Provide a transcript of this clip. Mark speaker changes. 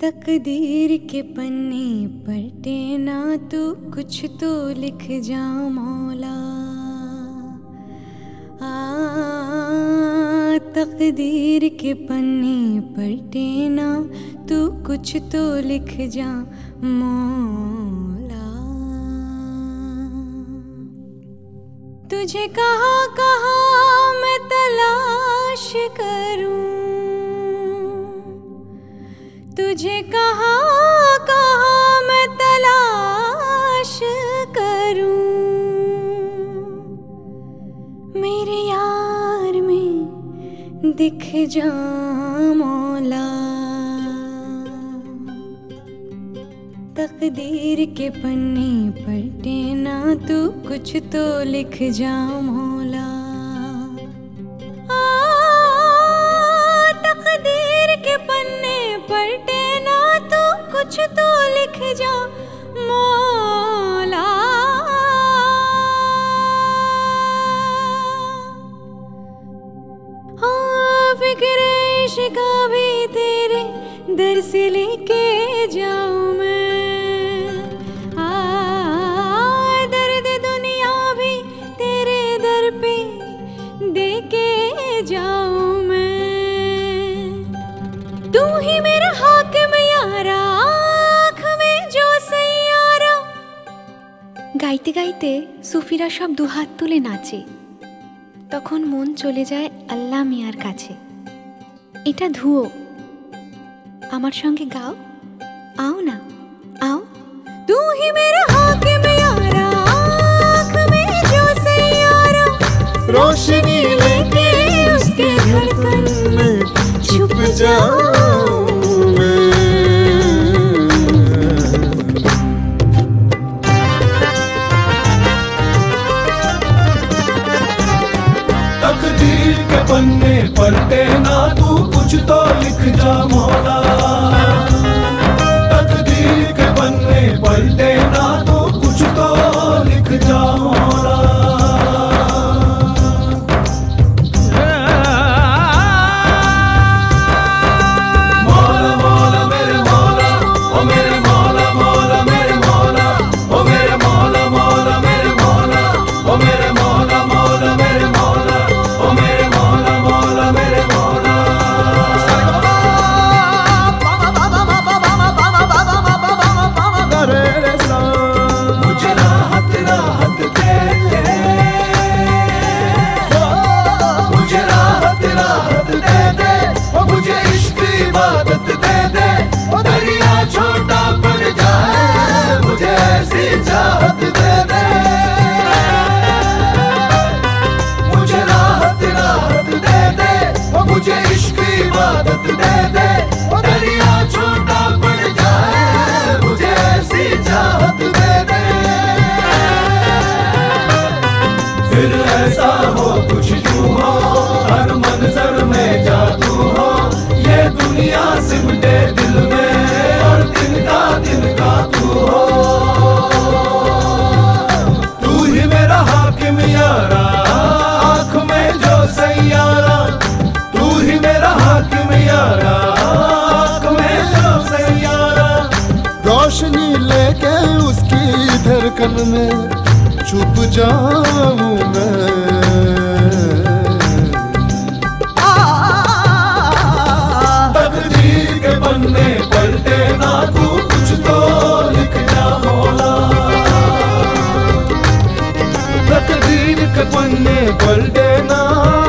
Speaker 1: तकदीर के पन्ने पलटे ना तू कुछ तो लिख जा मौला। तकदीर के पन्ने पलटे ना तू कुछ तो लिख जा मौला। तुझे कहाँ कहाँ मैं तलाश करूं, तुझे कहाँ कहाँ मैं तलाश करूं। मेरे यार में दिख जा मौला। तकदीर के पन्ने पलटे ना तू कुछ तो लिख जा मौला। तकदीर के पन्ने पलटे ना तू कुछ तो लिख जा मौला। फिक्र इश्क़ भी तेरे दर से लेके जाऊं मैं। दर्द दुनिया भी तेरे दर पे देके जाऊं मैं। तू ही मेरा हाकिम यारा, आँख में जो सैयारा।
Speaker 2: গাইতে গাইতে সুফিরা সব দুহাত তুলে নাচে। তখন মন চলে যায় আল্লাহ মিয়ার কাছে। এটা ধুয়ো, আমার সঙ্গে গাও, आओ ना आओ।
Speaker 1: तू ही मेरा हाकिम यारा, आँख में जो सैयारा।
Speaker 3: रोशनी लेके उसके धड़कन में छुप जाऊं मैं।
Speaker 4: तकदीर के पन्ने पलटे ना तू कुछ तो लिख जा मौला। तकदीर के पन्ने पलटे ना तू कुछ तो लिख जा मौला। मौला मौला मेरे मौला, ओ मेरे मौला मौला मेरे मौला, ओ मेरे मौला मौला मेरे मौला, ओ मेरे मौला मौला मेरे मौला, ओ मेरे मौला मौला मेरे मौला। मुझे राहत राहत दे दे, मुझे राहत राहत दे दे, मुझे इश्क इबादत दे दे। दरिया छोटा पड़ जाए मुझे ऐसी चाहत दे दे। मुझे राहत राहत दे दे, मुझे इश्क इबादत दे दे। दरिया छोटा पड़ जाए मुझे ऐसी चाहत दे दे। फिर ऐसा हो कुछ यूं हो, हर मंजर में जादू हो। ये दुनिया सिमटे दिल में और दिन का तू हो। तू ही मेरा हाकिम यारा, आँख में जो सैयारा। तू ही मेरा हाकिम यारा, आँख में जो सैयारा।
Speaker 3: रोशनी लेके उसकी धड़कन में छुप जाऊं मैं।
Speaker 4: तकदीर के पन्ने पलटे ना तू कुछ तो लिख जा मौला। तकदीर के पन्ने पलटे ना